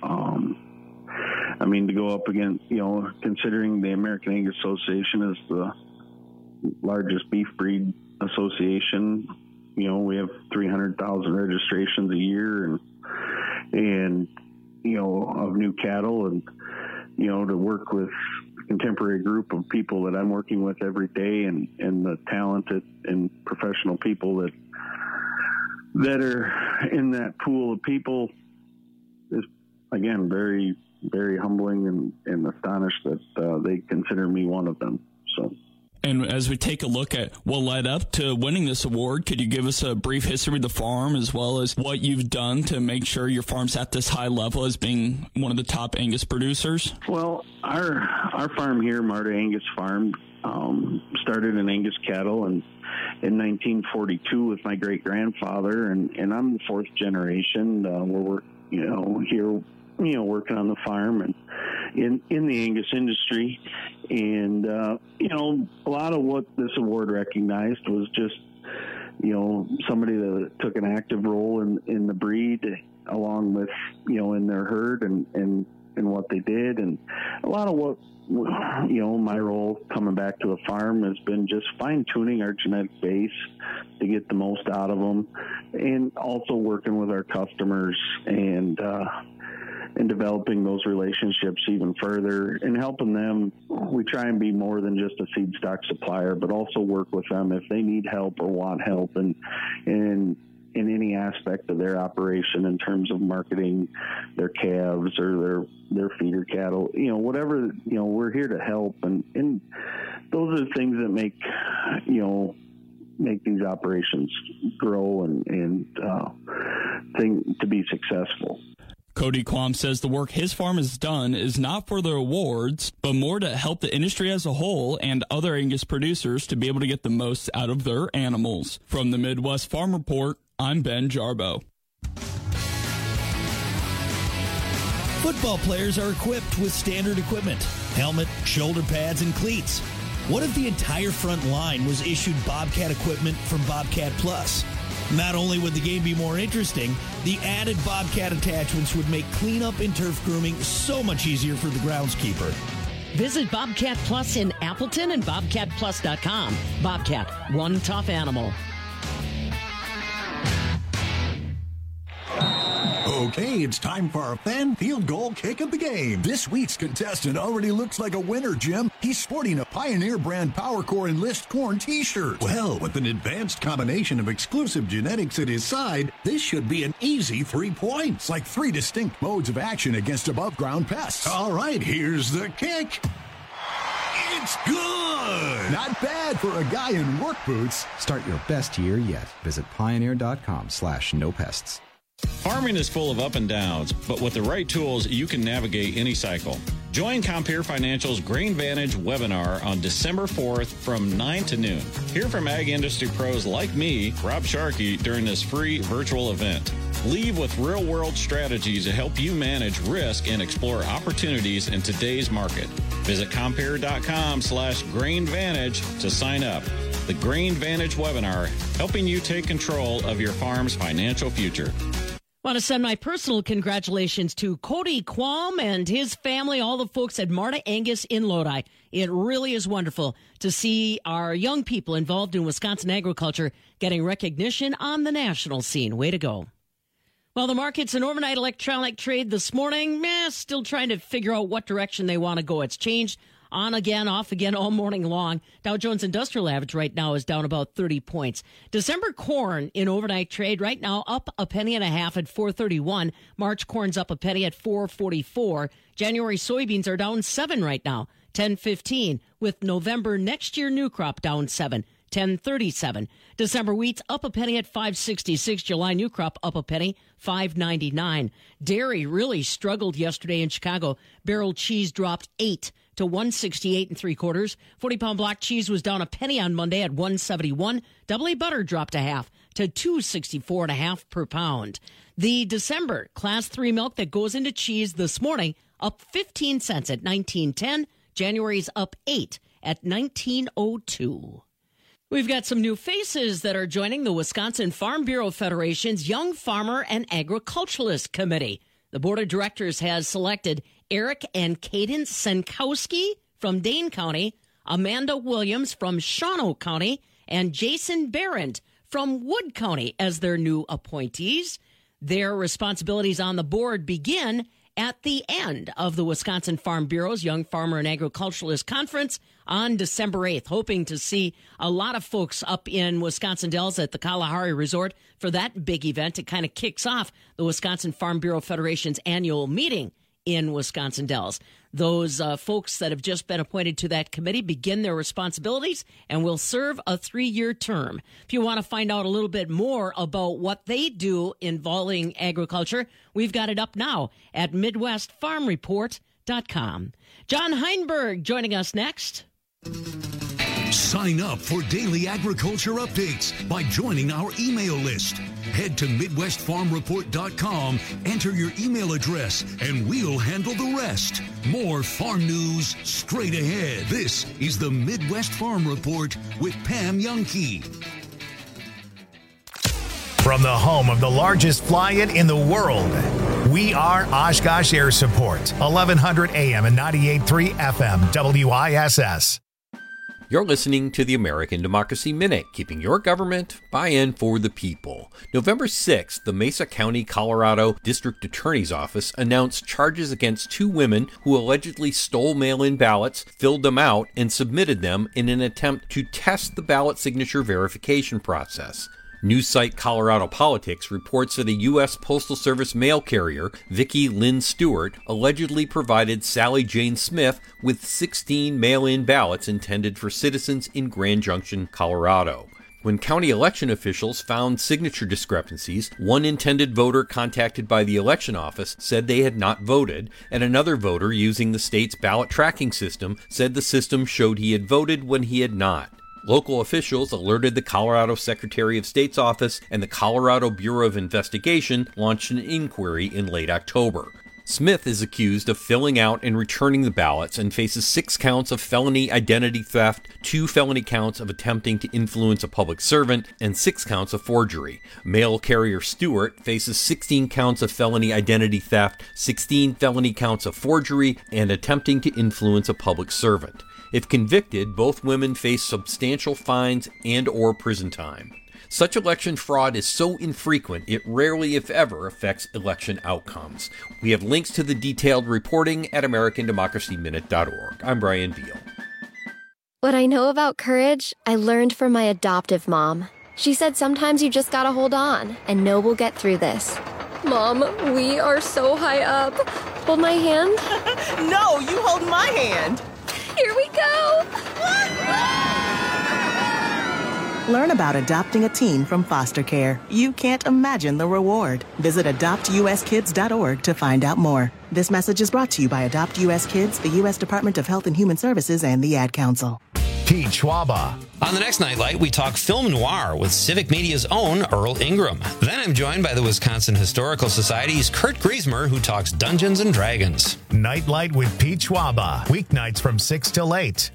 To go up against, considering the American Angus Association is the largest beef breed association, we have 300,000 registrations a year and of new cattle and, to work with a contemporary group of people that I'm working with every day and the talented and professional people that are in that pool of people is, again, very, very humbling and astonished that they consider me one of them. So. And as we take a look at what led up to winning this award, could you give us a brief history of the farm as well as what you've done to make sure your farm's at this high level as being one of the top Angus producers? Well, our farm here, Marta Angus Farm, started in Angus cattle in 1942 with my great-grandfather, and I'm the fourth generation. We're here working on the farm and in the Angus industry. And, a lot of what this award recognized was just, somebody that took an active role in the breed along with, in their herd and what they did. And a lot of what, my role coming back to the farm has been just fine-tuning our genetic base to get the most out of them, and also working with our customers and developing those relationships even further and helping them. We try and be more than just a seed stock supplier, but also work with them if they need help or want help and in any aspect of their operation in terms of marketing their calves or their feeder cattle, whatever, we're here to help. And those are the things that make these operations grow and to be successful. Cody Quam says the work his farm has done is not for the awards, but more to help the industry as a whole and other Angus producers to be able to get the most out of their animals. From the Midwest Farm Report, I'm Ben Jarbo. Football players are equipped with standard equipment, helmet, shoulder pads, and cleats. What if the entire front line was issued Bobcat equipment from Bobcat Plus? Not only would the game be more interesting, the added Bobcat attachments would make cleanup and turf grooming so much easier for the groundskeeper. Visit Bobcat Plus in Appleton and BobcatPlus.com. Bobcat, one tough animal. Okay, it's time for our fan field goal kick of the game. This week's contestant already looks like a winner, Jim. He's sporting a Pioneer brand PowerCore Enlist Corn t-shirt. Well, with an advanced combination of exclusive genetics at his side, this should be an easy 3 points, like 3 distinct modes of action against above-ground pests. All right, here's the kick. It's good! Not bad for a guy in work boots. Start your best year yet. Visit pioneer.com/no-pests. Farming is full of up and downs, but with the right tools, you can navigate any cycle. Join Compeer Financial's Grain Vantage webinar on December 4th from 9 to noon. Hear from ag industry pros like me, Rob Sharkey, during this free virtual event. Leave with real-world strategies to help you manage risk and explore opportunities in today's market. Visit Compeer.com/GrainVantage to sign up. The Grain Vantage webinar, helping you take control of your farm's financial future. Want to send my personal congratulations to Cody Quam and his family, all the folks at Marta Angus in Lodi. It really is wonderful to see our young people involved in Wisconsin agriculture getting recognition on the national scene. Way to go. Well, the markets and overnight electronic trade this morning, still trying to figure out what direction they want to go. It's changed on again, off again all morning long. Dow Jones Industrial Average right now is down about 30 points. December corn in overnight trade right now up 1.5 pennies at 4.31. March corn's up 1 penny at 4.44. January soybeans are down 7 right now, 10.15, with November next year new crop down 7. 10.37. December wheat's up 1 penny at 5.66. July new crop up 1 penny, 5.99. Dairy really struggled yesterday in Chicago. Barrel cheese dropped 8 to 168 3/4. 40-pound block cheese was down 1 penny on Monday at 171. Double A butter dropped 1/2 to 264 1/2 per pound. The December Class 3 milk that goes into cheese this morning up 15 cents at 19.10. January's up 8 at 19.02. We've got some new faces that are joining the Wisconsin Farm Bureau Federation's Young Farmer and Agriculturalist Committee. The board of directors has selected Eric and Cadence Senkowski from Dane County, Amanda Williams from Shawano County, and Jason Barrett from Wood County as their new appointees. Their responsibilities on the board begin at the end of the Wisconsin Farm Bureau's Young Farmer and Agriculturalist Conference on December 8th. Hoping to see a lot of folks up in Wisconsin Dells at the Kalahari Resort for that big event. It kind of kicks off the Wisconsin Farm Bureau Federation's annual meeting in Wisconsin Dells. Those folks that have just been appointed to that committee begin their responsibilities and will serve a 3-year term. If you want to find out a little bit more about what they do involving agriculture, we've got it up now at MidwestFarmReport.com. John Heinberg joining us next. Sign up for daily agriculture updates by joining our email list. Head to MidwestFarmReport.com, enter your email address, and we'll handle the rest. More farm news straight ahead. This is the Midwest Farm Report with Pam Jahnke. From the home of the largest fly-in in the world, we are Oshkosh Air Support, 1100 AM and 98.3 FM, WISS. You're listening to the American Democracy Minute, keeping your government buy-in for the people. November 6th, the Mesa County, Colorado District Attorney's Office announced charges against 2 women who allegedly stole mail-in ballots, filled them out, and submitted them in an attempt to test the ballot signature verification process. News site Colorado Politics reports that a U.S. Postal Service mail carrier, Vicki Lynn Stewart, allegedly provided Sally Jane Smith with 16 mail-in ballots intended for citizens in Grand Junction, Colorado. When county election officials found signature discrepancies, one intended voter contacted by the election office said they had not voted, and another voter using the state's ballot tracking system said the system showed he had voted when he had not. Local officials alerted the Colorado Secretary of State's office, and the Colorado Bureau of Investigation launched an inquiry in late October. Smith is accused of filling out and returning the ballots and faces 6 counts of felony identity theft, 2 felony counts of attempting to influence a public servant, and 6 counts of forgery. Mail carrier Stewart faces 16 counts of felony identity theft, 16 felony counts of forgery, and attempting to influence a public servant. If convicted, both women face substantial fines and/or prison time. Such election fraud is so infrequent, it rarely, if ever, affects election outcomes. We have links to the detailed reporting at AmericanDemocracyMinute.org. I'm Brian Beal. What I know about courage, I learned from my adoptive mom. She said sometimes you just gotta hold on and know we'll get through this. Mom, we are so high up. Hold my hand. No, you hold my hand. Here we go! Learn about adopting a teen from foster care. You can't imagine the reward. Visit AdoptUSKids.org to find out more. This message is brought to you by Adopt US Kids, the U.S. Department of Health and Human Services, and the Ad Council. Pete Schwaba. On the next Nightlight, we talk film noir with Civic Media's own Earl Ingram. Then I'm joined by the Wisconsin Historical Society's Kurt Griesmer, who talks Dungeons and Dragons. Nightlight with Pete Schwaba. Weeknights from 6 till 8.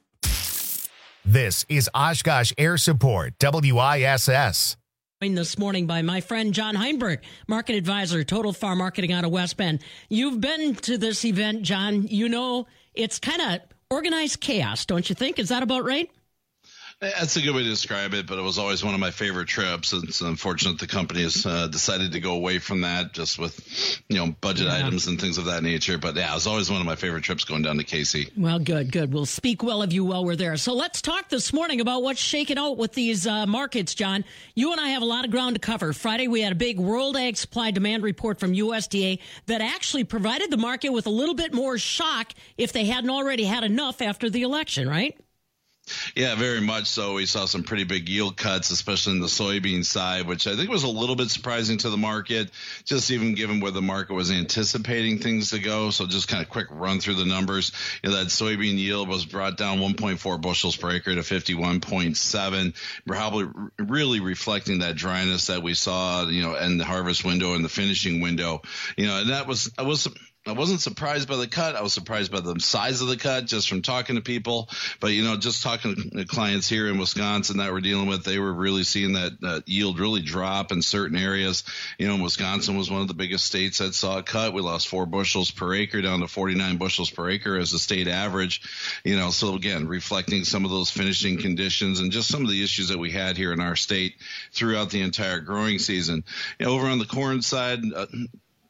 This is Oshkosh Air Support, WISS. Joined this morning by my friend John Heinberg, market advisor, Total Farm Marketing out of West Bend. You've been to this event, John. You know, it's kind of organized chaos, don't you think? Is that about right? That's a good way to describe it, but it was always one of my favorite trips. It's unfortunate the company has decided to go away from that just with, budget items and things of that nature. But yeah, it was always one of my favorite trips going down to Casey. Well, good. We'll speak well of you while we're there. So let's talk this morning about what's shaking out with these markets, John. You and I have a lot of ground to cover. Friday, we had a big World Ag Supply Demand report from USDA that actually provided the market with a little bit more shock if they hadn't already had enough after the election, right? Yeah, very much so. We saw some pretty big yield cuts, especially in the soybean side, which I think was a little bit surprising to the market, just even given where the market was anticipating things to go. So just kind of quick run through the numbers. That soybean yield was brought down 1.4 bushels per acre to 51.7, probably really reflecting that dryness that we saw, in the harvest window and the finishing window. And I wasn't surprised by the cut. I was surprised by the size of the cut just from talking to people. But, just talking to clients here in Wisconsin that we're dealing with, they were really seeing that yield really drop in certain areas. Wisconsin was one of the biggest states that saw a cut. We lost 4 bushels per acre down to 49 bushels per acre as the state average. So again, reflecting some of those finishing conditions and just some of the issues that we had here in our state throughout the entire growing season. Over on the corn side,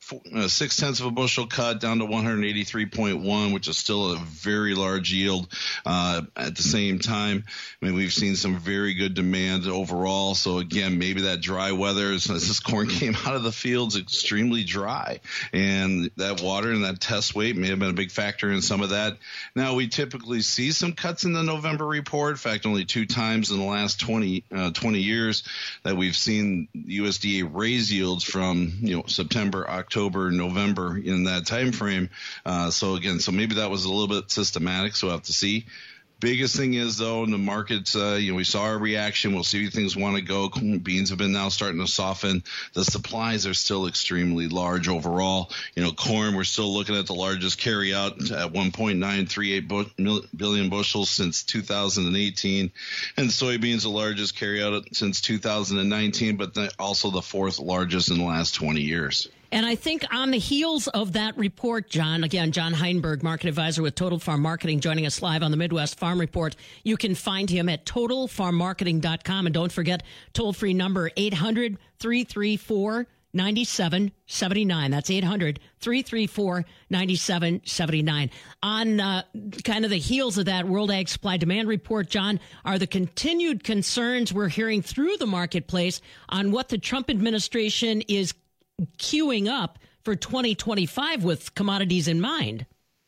0.6 of a bushel cut down to 183.1, which is still a very large yield. At the same time, I mean, we've seen some very good demand overall. So again, maybe that dry weather, as this corn came out of the fields extremely dry, and that water and that test weight may have been a big factor in some of that. Now, we typically see some cuts in the November report. In fact, only 2 times in the last 20 years that we've seen USDA raise yields from September, October, November in that time frame. So maybe that was a little bit systematic. So we'll have to see. Biggest thing is, though, in the markets, we saw a reaction. We'll see where things want to go. Beans have been now starting to soften. The supplies are still extremely large overall. Corn, we're still looking at the largest carryout at 1.938 billion bushels since 2018. And soybeans, the largest carryout since 2019, but also the 4th largest in the last 20 years. And I think on the heels of that report, John Heinberg, market advisor with Total Farm Marketing, joining us live on the Midwest Farm Report. You can find him at totalfarmmarketing.com. And don't forget, toll-free number 800-334-9779. That's 800-334-9779. On kind of the heels of that World Ag Supply Demand Report, John, are the continued concerns we're hearing through the marketplace on what the Trump administration is queuing up for 2025 with commodities in mind.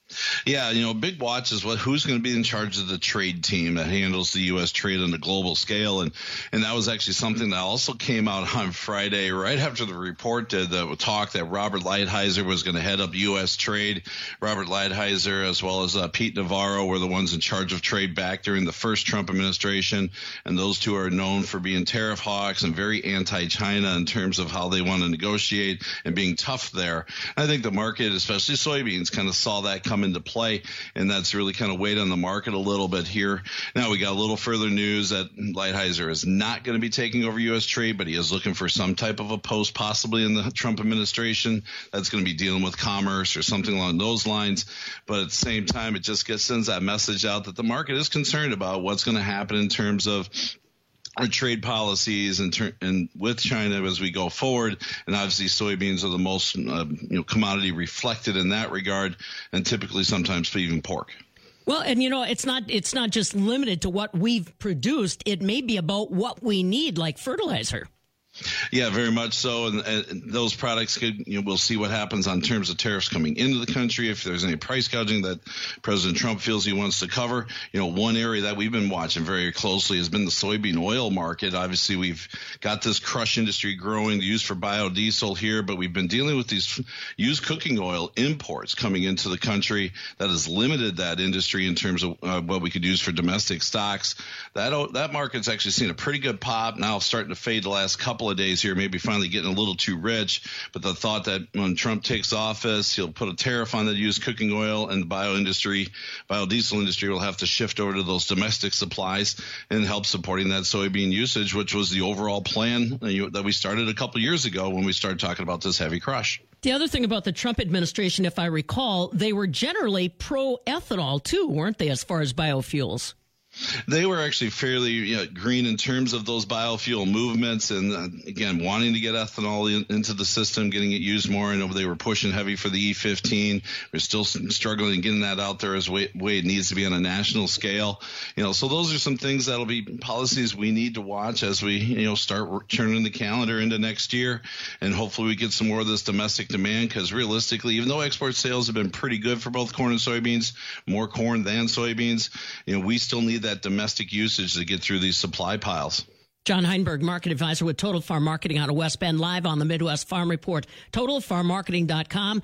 Yeah, big watch is who's going to be in charge of the trade team that handles the U.S. trade on the global scale. And that was actually something that also came out on Friday, right after the report did the talk that Robert Lighthizer was going to head up U.S. trade. Robert Lighthizer, as well as Pete Navarro, were the ones in charge of trade back during the first Trump administration. And those two are known for being tariff hawks and very anti-China in terms of how they want to negotiate and being tough there. I think the market, especially soybeans, kind of saw that come into play, and that's really kind of weighed on the market a little bit here. Now we got a little further news that Lighthizer is not going to be taking over U.S. trade, but he is looking for some type of a post possibly in the Trump administration that's going to be dealing with commerce or something along those lines. But at the same time, it just sends that message out that the market is concerned about what's going to happen in terms of our trade policies and with China as we go forward. And obviously soybeans are the most commodity reflected in that regard, and typically sometimes even pork. Well, and it's not just limited to what we've produced. It may be about what we need, like fertilizer. Yeah, very much so. And those products we'll see what happens on terms of tariffs coming into the country. If there's any price gouging that President Trump feels he wants to cover, one area that we've been watching very closely has been the soybean oil market. Obviously, we've got this crush industry growing, used for biodiesel here, but we've been dealing with these used cooking oil imports coming into the country that has limited that industry in terms of what we could use for domestic stocks. That market's actually seen a pretty good pop. Now starting to fade the last couple of days here, maybe finally getting a little too rich. But the thought that when Trump takes office, he'll put a tariff on the used cooking oil, and the biodiesel industry will have to shift over to those domestic supplies and help supporting that soybean usage, which was the overall plan that we started a couple years ago when we started talking about this heavy crush. The other thing about the Trump administration, if I recall, they were generally pro-ethanol too, weren't they, as far as biofuels? They were actually fairly green in terms of those biofuel movements, and again, wanting to get ethanol into the system, getting it used more. I know they were pushing heavy for the E15. We're still struggling getting that out there as way it needs to be on a national scale. So those are some things that'll be policies we need to watch as we start turning the calendar into next year, and hopefully we get some more of this domestic demand, because realistically, even though export sales have been pretty good for both corn and soybeans, more corn than soybeans, we still need that domestic usage to get through these supply piles. John Heinberg, market advisor with Total Farm Marketing out of West Bend, live on the Midwest Farm Report. TotalFarmMarketing.com,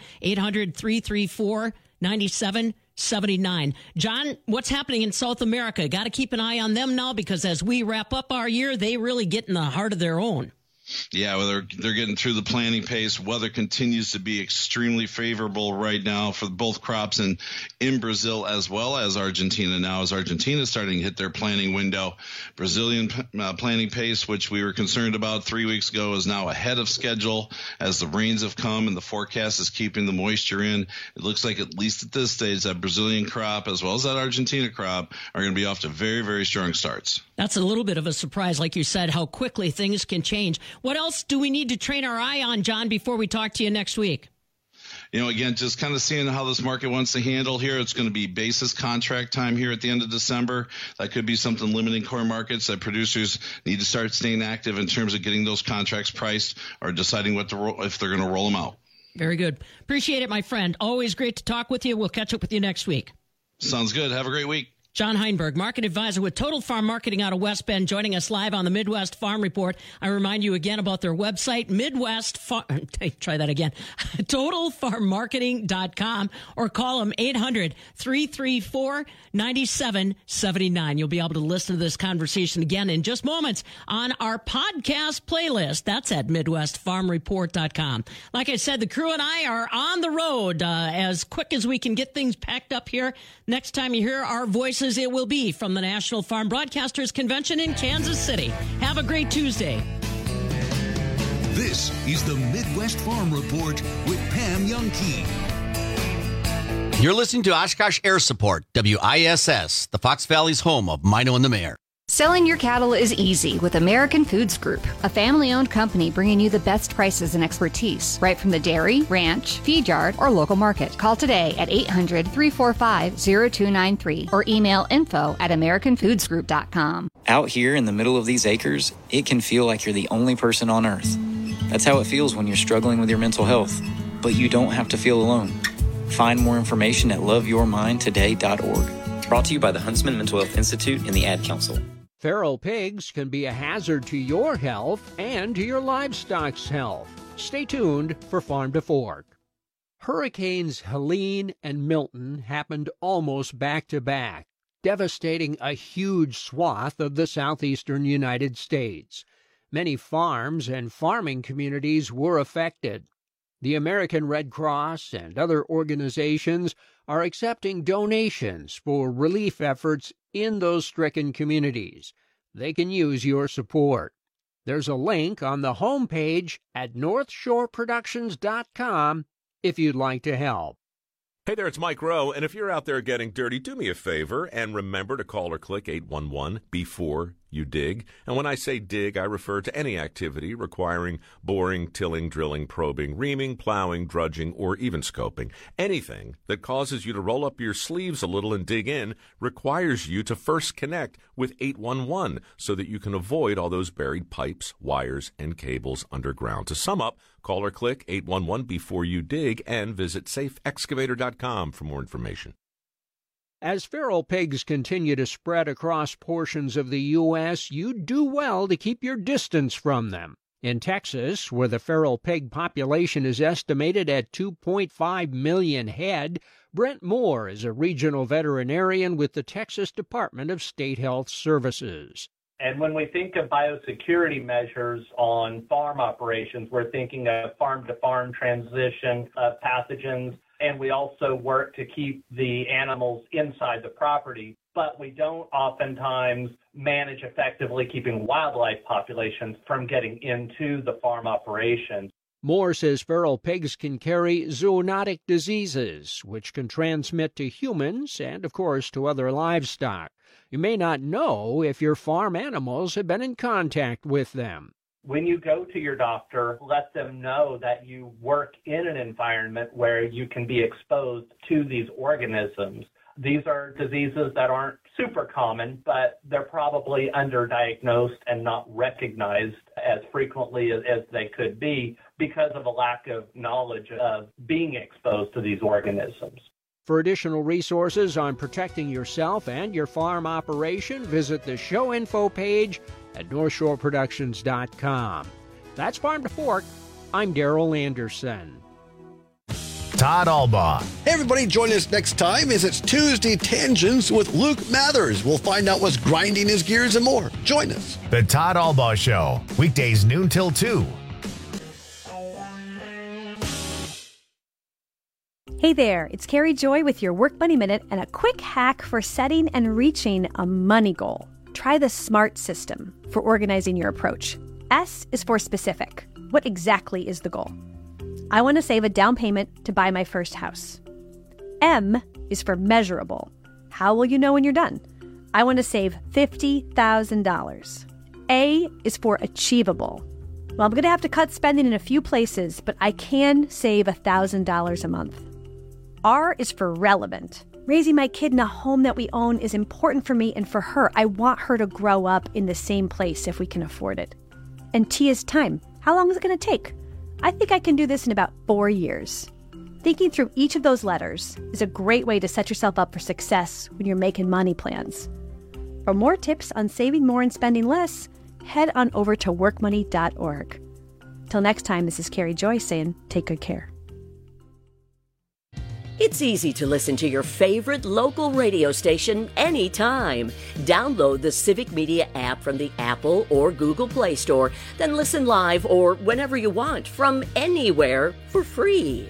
800-334-9779. John, what's happening in South America? Got to keep an eye on them now, because as we wrap up our year, they really get in the heart of their own. Yeah, well, they're getting through the planting pace. Weather continues to be extremely favorable right now for both crops in Brazil as well as Argentina now, as Argentina is starting to hit their planting window. Brazilian planting pace, which we were concerned about 3 weeks ago, is now ahead of schedule as the rains have come and the forecast is keeping the moisture in. It looks like, at least at this stage, that Brazilian crop as well as that Argentina crop are going to be off to very, very strong starts. That's a little bit of a surprise, like you said, how quickly things can change. What else do we need to train our eye on, John, before we talk to you next week? Again, just kind of seeing how this market wants to handle here. It's going to be basis contract time here at the end of December. That could be something limiting corn markets that producers need to start staying active in terms of getting those contracts priced or deciding if they're going to roll them out. Very good. Appreciate it, my friend. Always great to talk with you. We'll catch up with you next week. Sounds good. Have a great week. John Heinberg, market advisor with Total Farm Marketing out of West Bend, joining us live on the Midwest Farm Report. I remind you again about their website, TotalFarmMarketing.com, or call them 800-334-9779. You'll be able to listen to this conversation again in just moments on our podcast playlist. That's at MidwestFarmReport.com. Like I said, the crew and I are on the road as quick as we can get things packed up here. Next time you hear our voices, it will be from the National Farm Broadcasters Convention in Kansas City. Have a great Tuesday. This is the Midwest Farm Report with Pam Youngkey. You're listening to Oshkosh Air Support, WISS, the Fox Valley's home of Mino and the Mayor. Selling your cattle is easy with American Foods Group, a family-owned company bringing you the best prices and expertise right from the dairy, ranch, feed yard, or local market. Call today at 800-345-0293 or email info@AmericanFoodsGroup.com. Out here in the middle of these acres, it can feel like you're the only person on earth. That's how it feels when you're struggling with your mental health. But you don't have to feel alone. Find more information at loveyourmindtoday.org. Brought to you by the Huntsman Mental Health Institute and the Ad Council. Feral pigs can be a hazard to your health and to your livestock's health. Stay tuned for Farm to Fork. Hurricanes Helene and Milton happened almost back-to-back, devastating a huge swath of the southeastern United States. Many farms and farming communities were affected. The American Red Cross and other organizations are accepting donations for relief efforts in those stricken communities. They can use your support. There's a link on the homepage at northshoreproductions.com if you'd like to help. Hey there, it's Mike Rowe, and if you're out there getting dirty, do me a favor and remember to call or click 811 before you dig. And when I say dig, I refer to any activity requiring boring, tilling, drilling, probing, reaming, plowing, drudging, or even scoping. Anything that causes you to roll up your sleeves a little and dig in requires you to first connect with 811 so that you can avoid all those buried pipes, wires, and cables underground. To sum up, call or click 811 before you dig and visit safeexcavator.com for more information. As feral pigs continue to spread across portions of the U.S., you do well to keep your distance from them. In Texas, where the feral pig population is estimated at 2.5 million head, Brent Moore is a regional veterinarian with the Texas Department of State Health Services. And when we think of biosecurity measures on farm operations, we're thinking of farm-to-farm transition of pathogens, and we also work to keep the animals inside the property. But we don't oftentimes manage effectively keeping wildlife populations from getting into the farm operations. Moore says feral pigs can carry zoonotic diseases, which can transmit to humans and, of course, to other livestock. You may not know if your farm animals have been in contact with them. When you go to your doctor, let them know that you work in an environment where you can be exposed to these organisms. These are diseases that aren't super common, but they're probably underdiagnosed and not recognized as frequently as they could be because of a lack of knowledge of being exposed to these organisms. For additional resources on protecting yourself and your farm operation, visit the show info page at NorthshoreProductions.com. That's Farm to Fork. I'm Darrell Anderson. Todd Albaugh. Hey, everybody, join us next time as it's Tuesday Tangents with Luke Mathers. We'll find out what's grinding his gears and more. Join us. The Todd Albaugh Show, weekdays noon till 2. Hey there, it's Carrie Joy with your Work Money Minute and a quick hack for setting and reaching a money goal. Try the SMART system for organizing your approach. S is for specific. What exactly is the goal? I want to save a down payment to buy my first house. M is for measurable. How will you know when you're done? I want to save $50,000. A is for achievable. Well, I'm going to have to cut spending in a few places, but I can save $1,000 a month. R is for relevant. Raising my kid in a home that we own is important for me and for her. I want her to grow up in the same place if we can afford it. And T is time. How long is it going to take? I think I can do this in about 4 years. Thinking through each of those letters is a great way to set yourself up for success when you're making money plans. For more tips on saving more and spending less, head on over to workmoney.org. Till next time, this is Carrie Joy saying, take good care. It's easy to listen to your favorite local radio station anytime. Download the Civic Media app from the Apple or Google Play Store, then listen live or whenever you want from anywhere for free.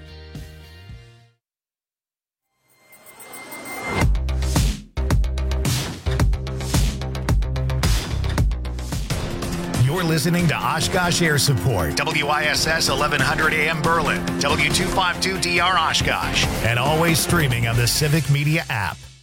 You're listening to Oshkosh Air Support, WISS 1100 AM Berlin, W252DR Oshkosh, and always streaming on the Civic Media app.